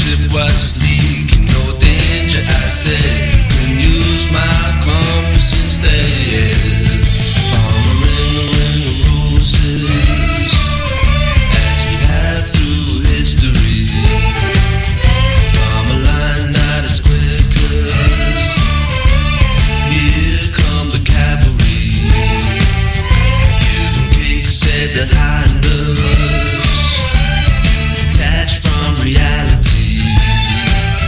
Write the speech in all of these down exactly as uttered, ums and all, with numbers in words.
ship was leaking, no danger, I said. Can use my compass instead. Farmer in the ring of roses, as we have through history. Farmer line not as quick as here come the cavalry. Give 'em cake, said the hinders, detached from reality.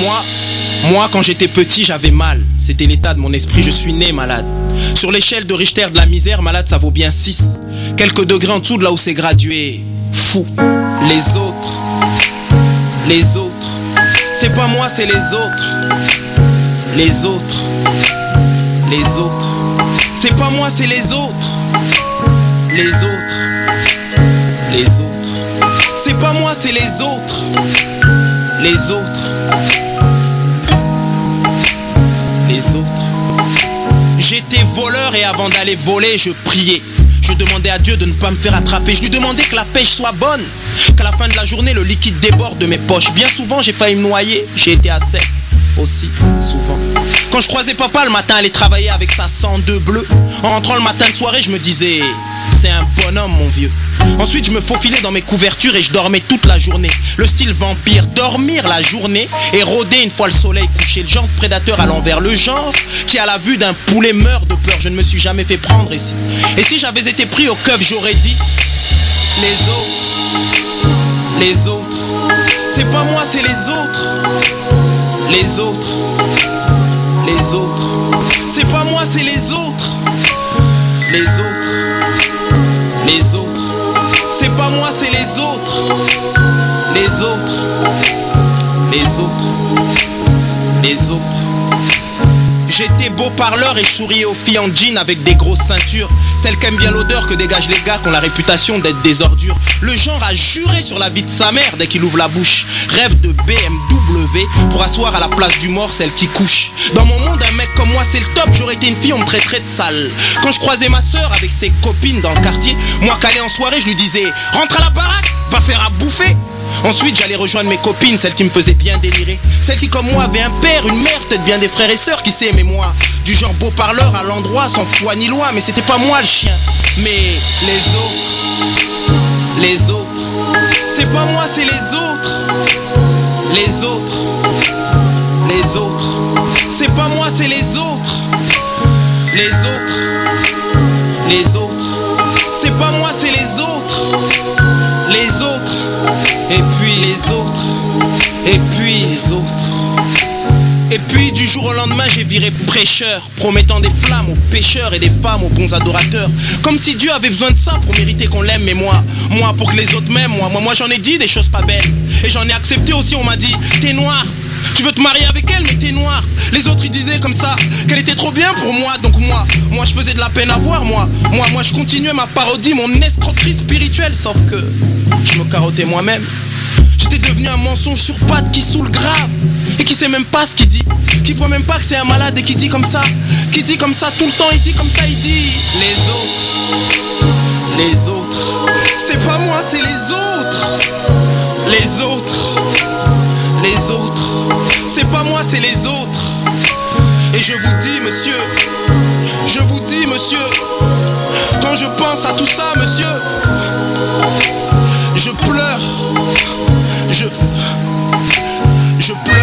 Moi, moi quand j'étais petit j'avais mal. C'était l'état de mon esprit, je suis né malade. Sur l'échelle de Richter de la misère, malade ça vaut bien six. Quelques degrés en dessous de là où c'est gradué. Fou. Les autres, les autres, c'est pas moi c'est les autres. Les autres, les autres, c'est pas moi c'est les autres. Les autres, les autres, c'est pas moi c'est les autres. Les autres, les autres. J'étais voleur et avant d'aller voler, je priais. Je demandais à Dieu de ne pas me faire attraper. Je lui demandais que la pêche soit bonne, qu'à la fin de la journée le liquide déborde de mes poches. Bien souvent j'ai failli me noyer, j'ai été à sec aussi souvent. Quand je croisais papa le matin aller travailler avec sa cent deux bleue, en rentrant le matin de soirée je me disais c'est un bonhomme mon vieux. Ensuite je me faufilais dans mes couvertures et je dormais toute la journée. Le style vampire, dormir la journée et rôder une fois le soleil couché. Le genre de prédateur à l'envers, le genre qui à la vue d'un poulet meurt de peur. Je ne me suis jamais fait prendre ici. Et si j'avais été pris au keuf j'aurais dit les autres, les autres, c'est pas moi c'est les autres. Les autres, les autres, c'est pas moi c'est les autres. Les autres, les autres, c'est pas moi c'est les autres. Les autres, les autres, les autres. J'étais beau parleur et je souriais aux filles en jean avec des grosses ceintures. Celles qui aiment bien l'odeur que dégagent les gars qui ont la réputation d'être des ordures. Le genre a juré sur la vie de sa mère dès qu'il ouvre la bouche. Rêve de B M W pour asseoir à la place du mort celle qui couche. Dans mon monde un mec comme moi c'est le top. J'aurais été une fille on me traiterait de sale. Quand je croisais ma soeur avec ses copines dans le quartier, moi qu'allais en soirée je lui disais rentre à la baraque, va faire à bouffer. Ensuite j'allais rejoindre mes copines, celles qui me faisaient bien délirer. Celles qui comme moi avaient un père, une mère, peut-être bien des frères et sœurs, qui sait, mais moi du genre beau parleur à l'endroit sans foi ni loi. Mais c'était pas moi le chien, mais les autres. Les autres, c'est pas moi c'est les autres. Les autres, les autres, c'est pas moi c'est les autres. Les autres, les autres, c'est pas moi c'est les autres. Les autres, et puis les autres, et puis les autres. Et puis du jour au lendemain j'ai viré prêcheur, promettant des flammes aux pécheurs et des femmes aux bons adorateurs. Comme si Dieu avait besoin de ça pour mériter qu'on l'aime. Mais moi, moi pour que les autres m'aiment, moi, moi, moi j'en ai dit des choses pas belles. Et j'en ai accepté aussi, on m'a dit t'es noir, tu veux te marier avec elle mais t'es noir. Les autres ils disaient comme ça qu'elle était trop bien pour moi. Donc moi, moi je faisais de la peine à voir. Moi, moi, moi je continuais ma parodie, mon escroquerie spirituelle. Sauf que je me carottais moi-même. J'étais devenu un mensonge sur pattes qui saoule grave. Et qui sait même pas ce qu'il dit, qui voit même pas que c'est un malade et qui dit comme ça, qui dit comme ça tout le temps, il dit comme ça, il dit les autres, les autres, c'est pas moi c'est les autres. Les autres, les autres, c'est pas moi c'est les autres. Et je vous dis monsieur, je vous dis monsieur, quand je pense à tout ça monsieur, je pleure, je... Je pleure.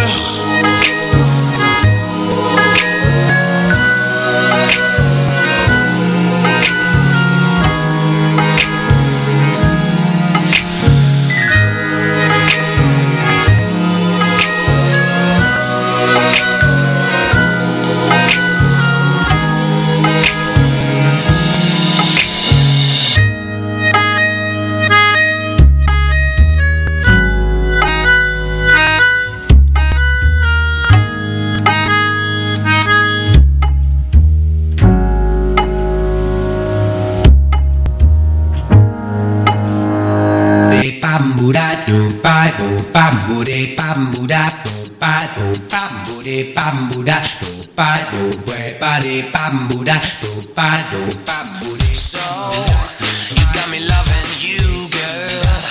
Bambude bambuda bado bambude bambuda bado bade bambuda bado bambude. So you got me loving you, girl.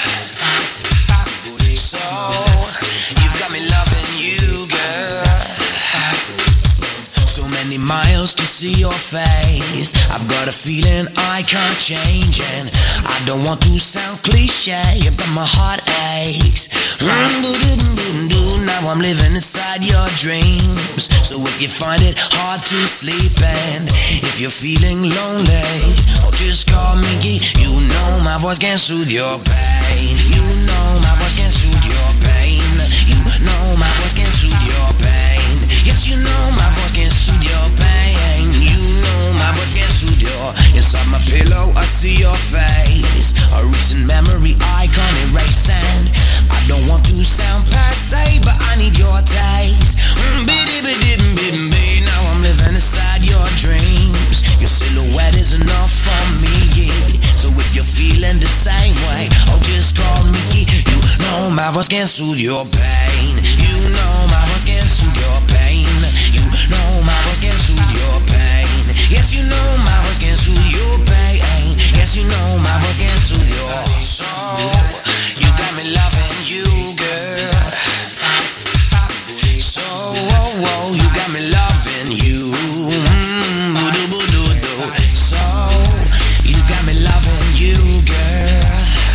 So you got me loving you, girl. So many miles to see your face. I've got a feeling I can't change, and I don't want to sound cliche, but my heart aches. Now I'm living inside your dreams. So if you find it hard to sleep, and if you're feeling lonely, oh, just call me. You know my voice can soothe your pain. You know my voice can soothe your pain. You know my voice can soothe your voice can soothe your pain. You know my voice can soothe your pain. You know my voice can soothe your pain. Yes, you know my voice can soothe your pain. Yes, you know my voice can soothe your soul. You got me loving you, girl. So, oh, oh, you got me loving you. Mm, boo-doo-boo-doo-doo. So, you got me loving you, girl.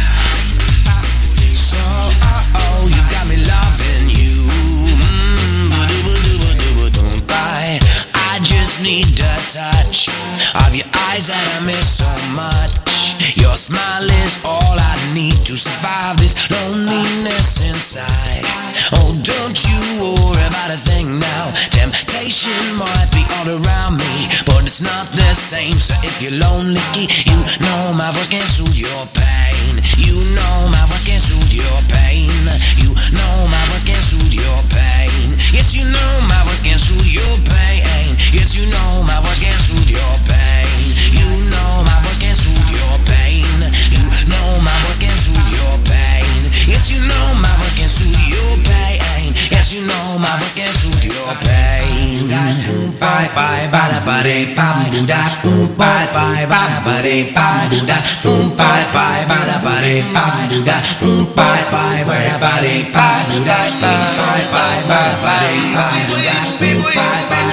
So, oh, oh, you got me loving you. Mm, boo-doo-boo-doo-boo-doo. Bye. I just need the touch of your eyes that I miss so much. Your smile is all I need to survive this loneliness inside. Oh, don't you worry about a thing now. Temptation might be all around me, but it's not the same. So if you're lonely, you know my voice can soothe your pain. You know my voice can soothe your pain. You know my voice can soothe your pain. Yes, you know my voice can soothe your pain. Yes, you know my voice can soothe your pain. You know my voice can soothe your pain. You know my voice can soothe your pain. Yes, you know my voice can soothe your pain. Yes, you know my voice can soothe your pain. Bye bye bye bye bye da. Bye bye bye bye bye da. Bye bye bye bye bye da. Bye bye bye bye bye da. Bye bye bye bye bye da. Bye bye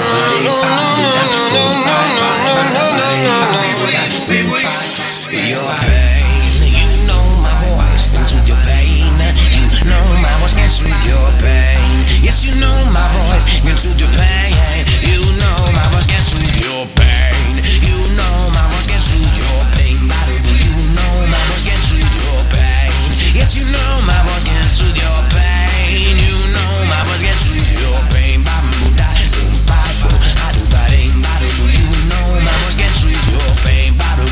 your pain, you know my voice can soothe your pain. You know my voice can soothe your pain. Yes, you know my voice can soothe your pain. You know my voice can soothe your pain. You know my voice can soothe your pain. You know my voice can soothe your pain. Yes, you know my voice can soothe your pain. You know my voice can soothe your pain. You know my voice can soothe your pain.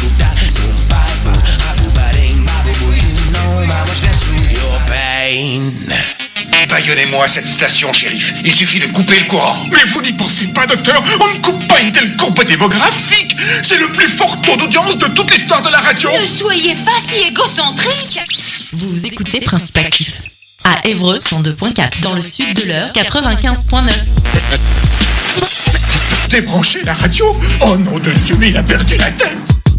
Baillonnez-moi cette station, shérif. Il suffit de couper le courant. Mais vous n'y pensez pas, docteur. On ne coupe pas une telle courbe démographique. C'est le plus fort taux d'audience de toute l'histoire de la radio. Ne soyez pas si égocentrique. Vous écoutez Principe Actif à Évreux cent deux point quatre, dans le sud de l'Eure quatre-vingt-quinze point neuf. Débranchez la radio. Oh nom de Dieu, mais il a perdu la tête.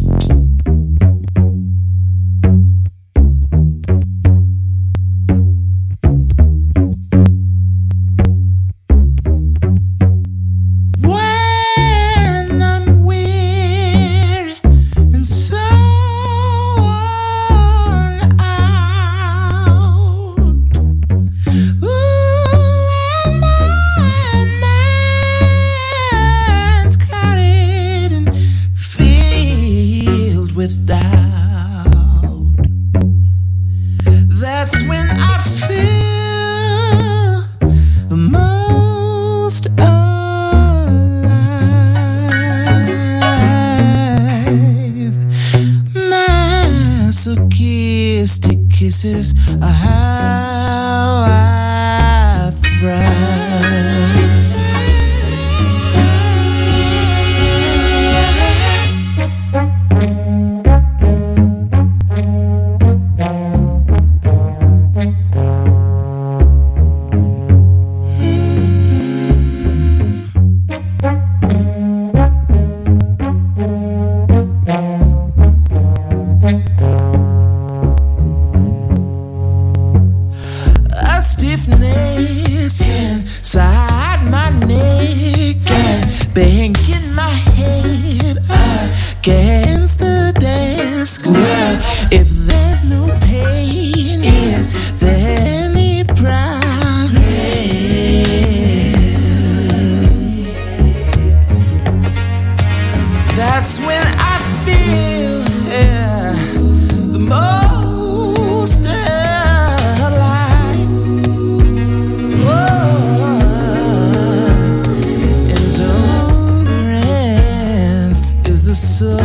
Kisses are how I thrive. Stiffness inside my neck and banging my head against the desk. Well, if there's no pain, is there any progress? That's when I feel yeah, the most alive. Endurance is the source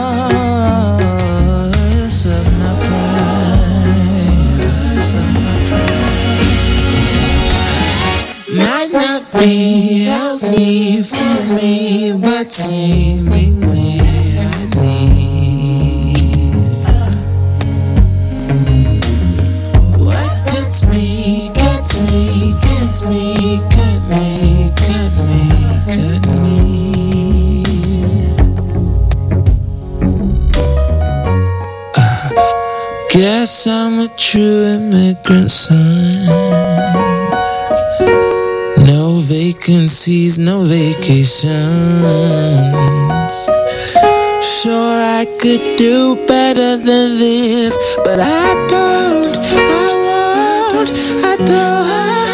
of my pride. Of my pride. Might not be healthy for me, but seemingly I need. What cuts me cuts me, cut me, cut me, cut me. Uh, guess I'm a true immigrant son. No vacancies, no vacations. Sure, I could do better than this, but I don't, I won't, I don't.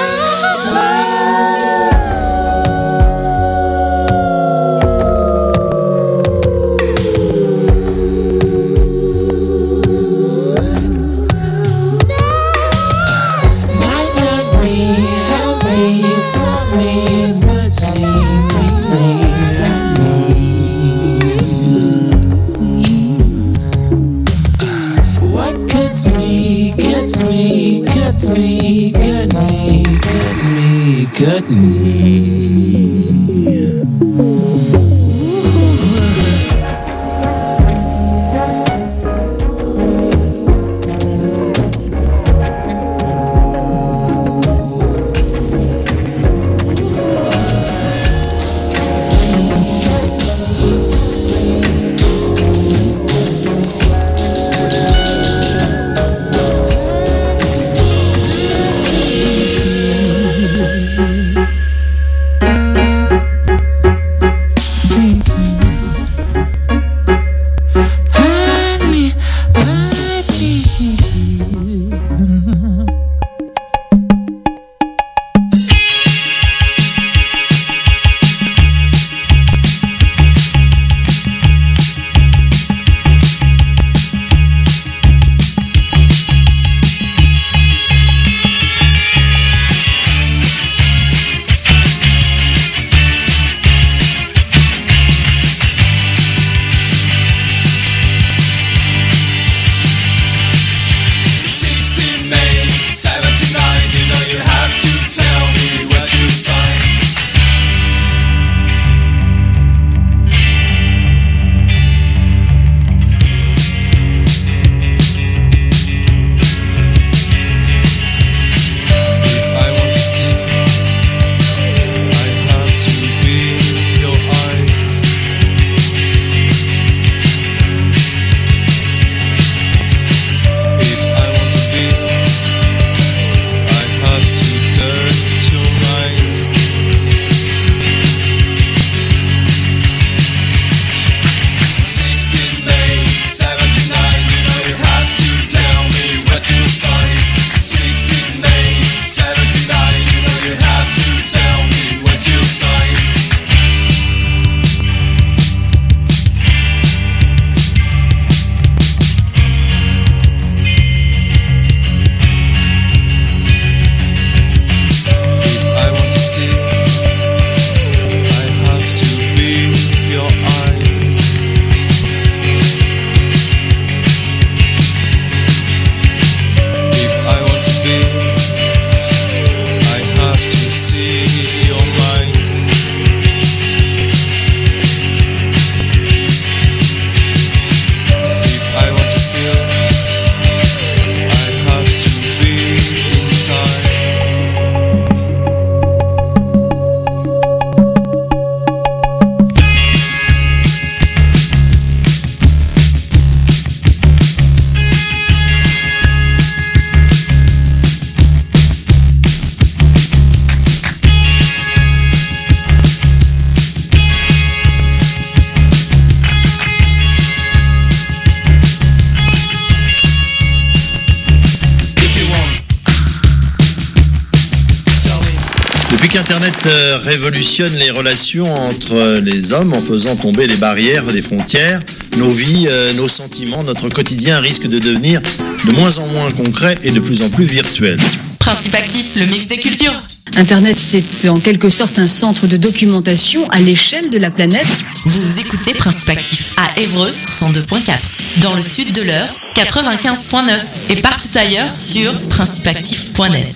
Might not be healthy for me, but seemingly cuts me, cuts me, cuts me, cut me, cut me, cut me. Internet révolutionne les relations entre les hommes en faisant tomber les barrières des frontières. Nos vies, nos sentiments, notre quotidien risquent de devenir de moins en moins concrets et de plus en plus virtuels. Principe actif, le mix des cultures. Internet, c'est en quelque sorte un centre de documentation à l'échelle de la planète. Vous écoutez Principe actif à Évreux, cent deux point quatre. Dans le sud de l'Eure, quatre-vingt-quinze point neuf. Et partout ailleurs sur principe actif point net.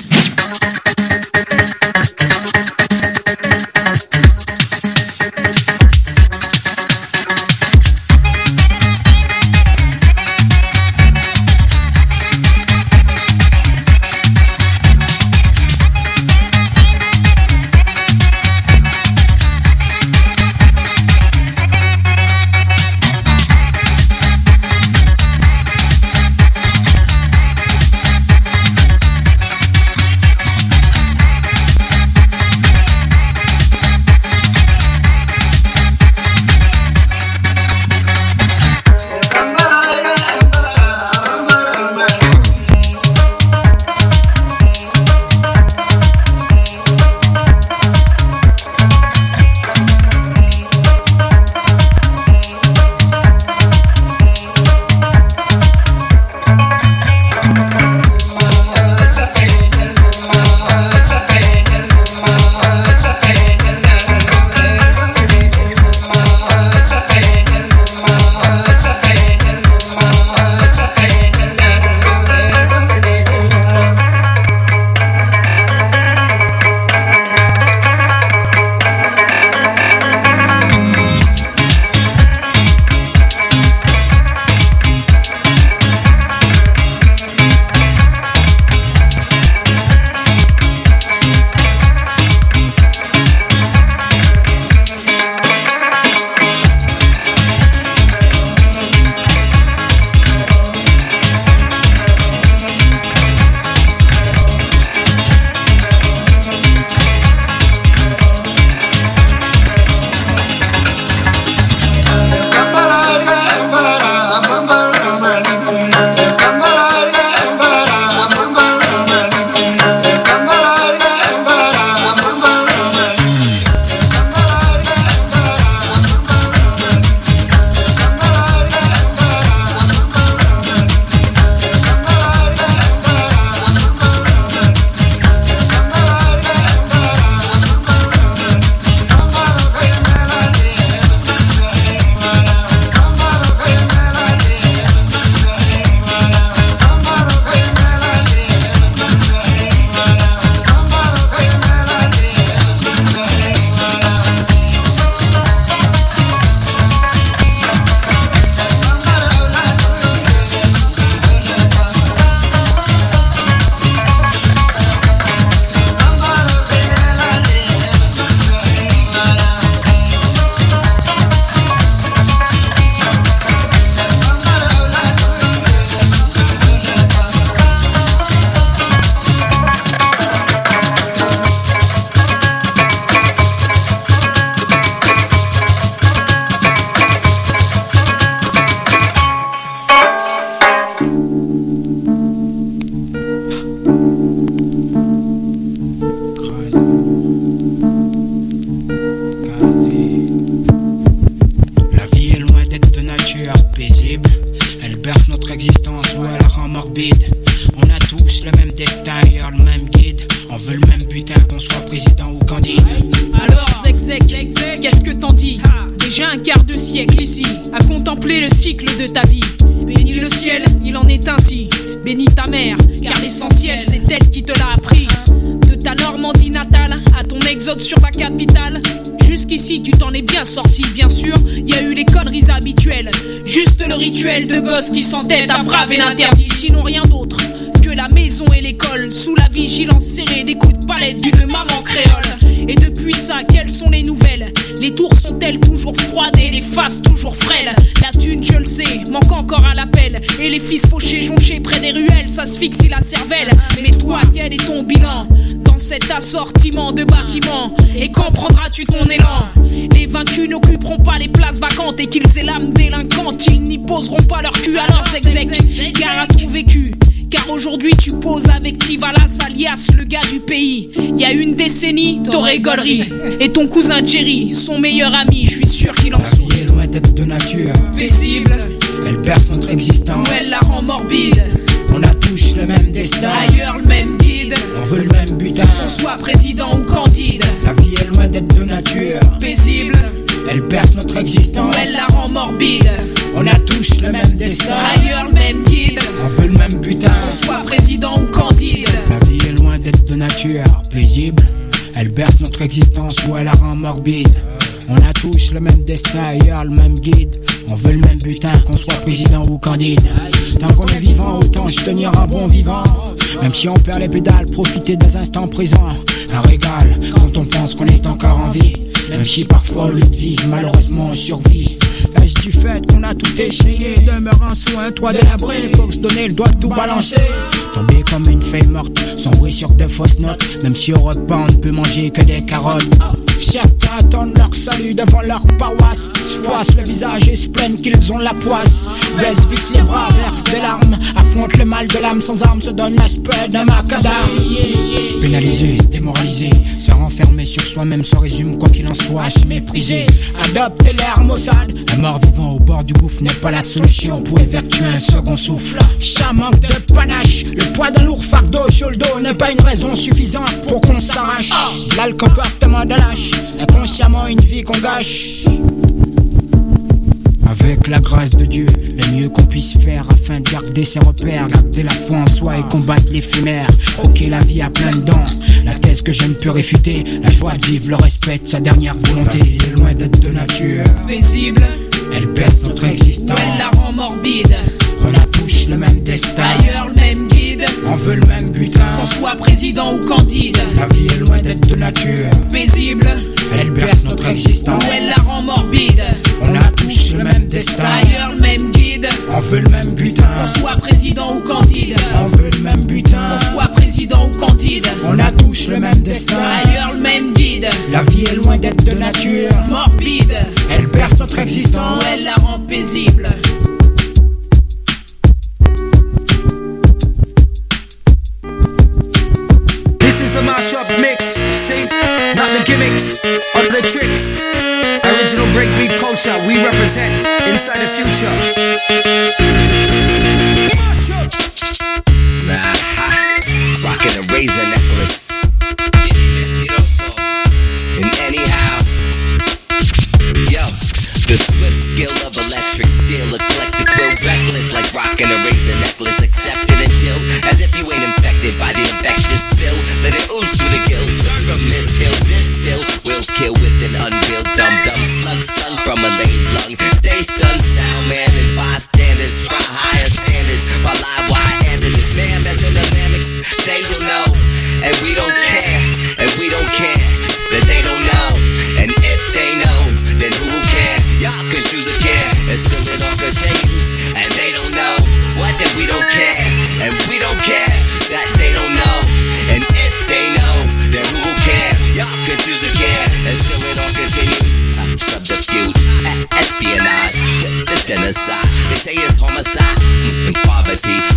le même butin qu'on soit président ou candidat. Alors, zec, zec, qu'est-ce que t'en dis? Déjà un quart de siècle ici, à contempler le cycle de ta vie. Bénis le ciel, il en est ainsi. Bénis ta mère, car l'essentiel c'est elle qui te l'a appris. De ta Normandie natale à ton exode sur la capitale, jusqu'ici tu t'en es bien sorti. Bien sûr, y a eu les conneries habituelles, juste le rituel de gosse qui s'entête à braver l'interdit. Sinon rien d'autre que la maison et l'école, sous la vigilance serrée des coups de palette d'une maman créole. Et depuis ça, quelles sont les nouvelles? Les tours sont-elles toujours froides et les faces toujours frêles? La thune, je le sais, manque encore à l'appel. Et les fils fauchés, jonchés près des ruelles, s'asphyxient la cervelle. Mais toi, quel est ton bilan dans cet assortiment de bâtiments? Et quand prendras-tu ton élan? Les vaincus n'occuperont pas les places vacantes, et qu'ils aient l'âme délinquante, ils n'y poseront pas leur cul à leur zec-zec. Gare à ton vécu, car aujourd'hui tu poses avec Tivalas, alias le gars du pays. Y a une décennie, t'aurais gaulerie. Et ton cousin Jerry, son meilleur ami, je suis sûr qu'il en sourit. La vie est loin d'être de nature paisible, elle perce notre existence, ou elle la rend morbide. On a tous le même destin, ailleurs le même guide. On veut le même butin, qu'on soit président ou candide. La vie est loin d'être de nature paisible, elle perce notre existence, ou elle la rend morbide. On a tous le même destin, ailleurs le même guide. On veut le même butin, qu'on soit président ou candide. La vie est loin d'être de nature paisible, elle berce notre existence ou elle la rend morbide. On a tous le même destin, ailleurs le même guide. On veut le même butin, qu'on soit président ou candide. Tant qu'on est vivant, autant se tenir un bon vivant. Même si on perd les pédales, profiter des instants présents. Un régal, quand on pense qu'on est encore en vie. Même si parfois au lieu de vivre, malheureusement on survit. Est-ce du fait qu'on a tout essayé? Demeurant sous un toit délabré, pour se donner le doigt de tout balancer. Tomber comme une feuille morte, sombrer sur de fausses notes. Même si au repas on ne peut manger que des carottes. Certains attendent leur salut devant leur paroisse, se froissent le visage et se plaignent qu'ils ont la poisse. Baissent vite les bras, versent des larmes, affrontent le mal de l'âme sans armes, se donnent l'aspect d'un macadam. Se pénaliser, se démoraliser, se renfermer sur soi-même, se résume quoi qu'il en soit, se mépriser. Adopter l'air maussade, un mort vivant au bord du gouffre n'est pas la solution pour évertuer un second souffle. Ça manque de panache, le poids d'un lourd fardeau sur le dos n'est pas une raison suffisante pour qu'on s'arrache. Là le comportement de lâche, inconsciemment une vie qu'on gâche. Avec la grâce de Dieu, le mieux qu'on puisse faire afin de garder ses repères, garder la foi en soi et combattre l'éphémère, croquer la vie à plein dents. La thèse que je ne peux réfuter, la joie de vivre, le respect de sa dernière volonté. La vie est loin d'être de nature paisible, elle perce notre existence, elle la rend morbide. On a tous le même destin, ailleurs le même guide. On veut le même butin, qu'on soit président ou candide. La vie est loin d'être de nature paisible, elle perce notre existence, ou elle la rend morbide. On a tous le même destin, ailleurs le même guide. On veut le même butin, qu'on soit président ou candide. On veut le même butin, qu'on soit président ou candide. On a tous le même destin, ailleurs le même guide. La vie est loin d'être de nature morbide, elle perce notre existence, ou elle la rend paisible. The mashup mix, see? Not the gimmicks or the tricks. Original breakbeat culture, we represent inside the future. Nah, rocking a razor necklace. And anyhow, yo, the swift skill of electric steel, eclectic, will reckless like rocking a razor necklace. Accepted and chill, as if you ain't infected by the infectious spill. Let it ooze through the gills, serve from this hill, this still will kill with an unreal dumb dumb slug stung from a lame lung. Stay stunned, sound man and bystanders, try higher standards. While live wire answers, this man messing the mimics, they will know, and we don't care, and we don't care that they don't know, and if they know, then who will care? Y'all can choose a care, and still it all continues, and they don't know what that we don't care, and we don't care that they don't know, and if they know, then who will care? Y'all can choose a care, and still it all continues. Subterfuge, espionage, just genocide. They say it's homicide and poverty.